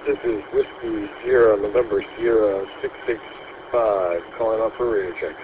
This is Whiskey Sierra, November Sierra 665, calling up for radio check.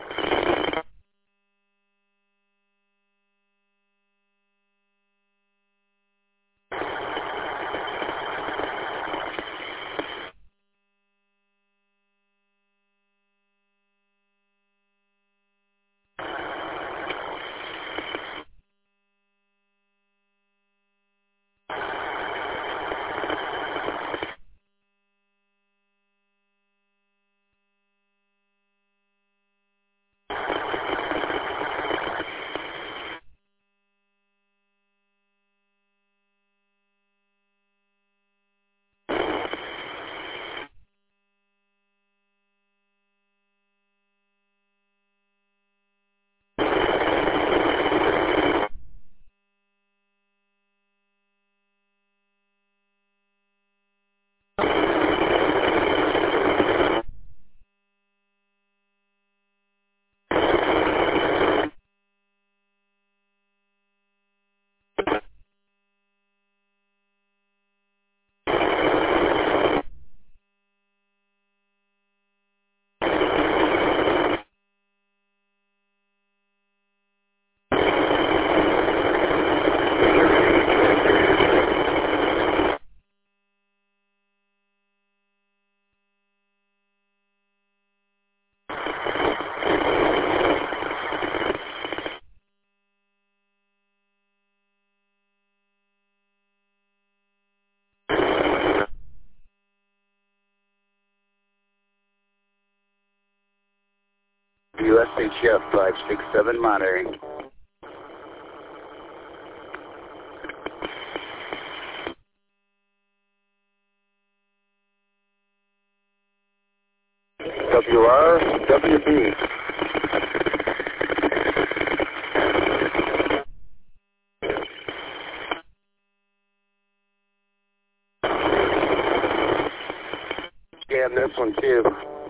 USHF 567 monitoring. WR, WB. Scan this one too.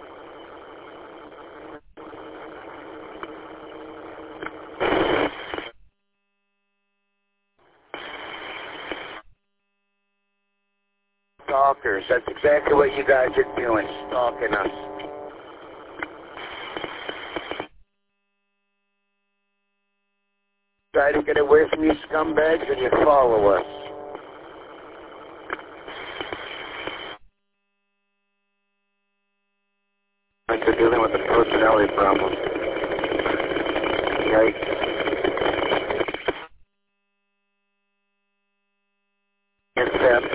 Stalkers, that's exactly what you guys are doing, stalking us. Try to get away from you scumbags and you follow us. You're dealing with a personality problem. Yikes. Accept.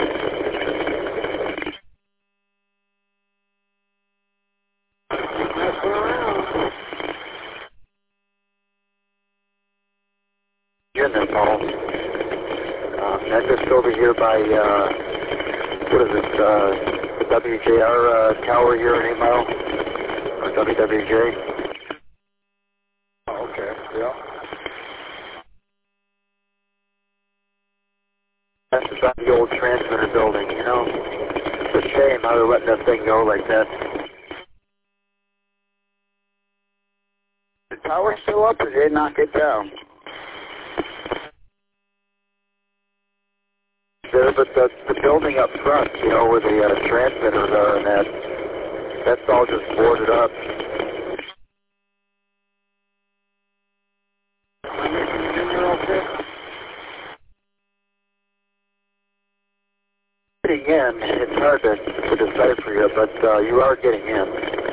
You're in the phone. I'm just over here by, what is it, the WJR tower here in 8 Mile, or WWJ. Oh, okay, yeah. That's about the old transmitter building, you know. It's a shame how they're letting that thing go like that. The tower still up or did they knock it down? There, but the building up front, you know, where the transmitters are and that's all just boarded up. Getting in, it's hard to decipher you, but you are getting in.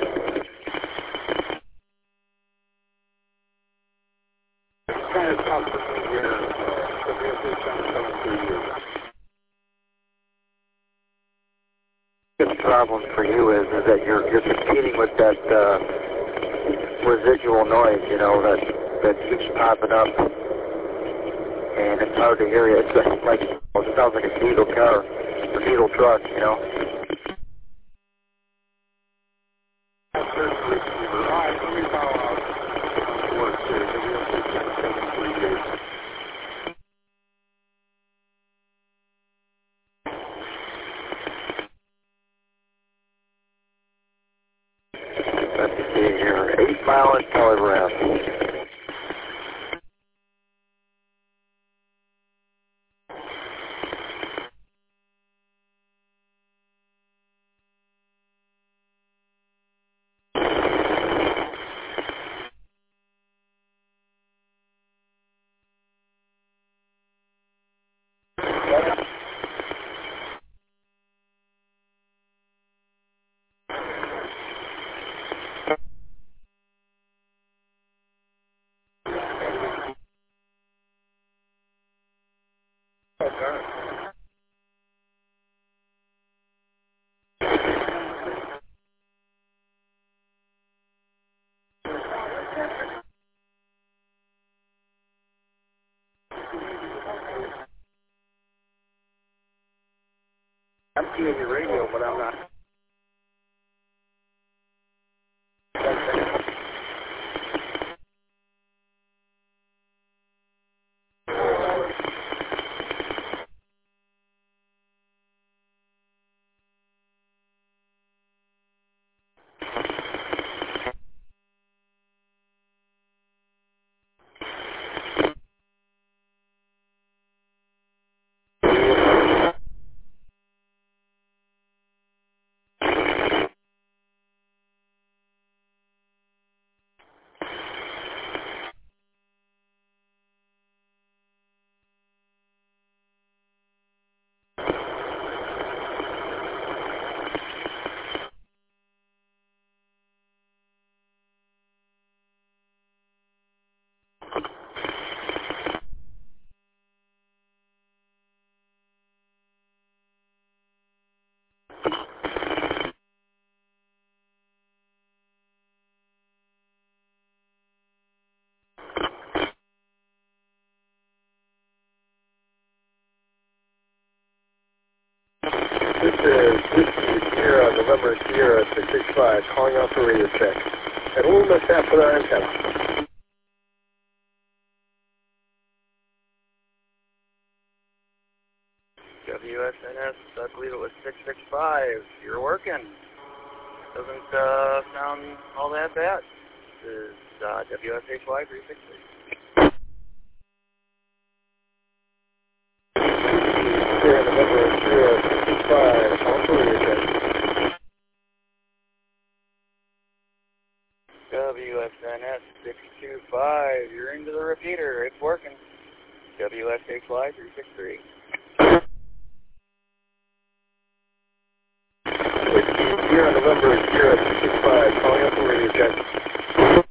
It's kind of tough for me here. The problem for you is that you're competing with that residual noise, you know, that keeps popping up, and it's hard to hear you. It's like it sounds like a diesel car, a diesel truck, you know. Let's see here, 8 Mile and Telegraph. I'm seeing your radio, but I'm not. This is Sierra, November Sierra 665, calling out for radio check. Had a little mishap with our antenna. WSNS, I believe it was 665. You're working. Doesn't sound all that bad. This is WSHY 363. Sierra, November Sierra 665, calling for radio check. WSNS 625, you're into the repeater. It's working. WSHY 363. Sierra, November Sierra 665, calling out for radio check.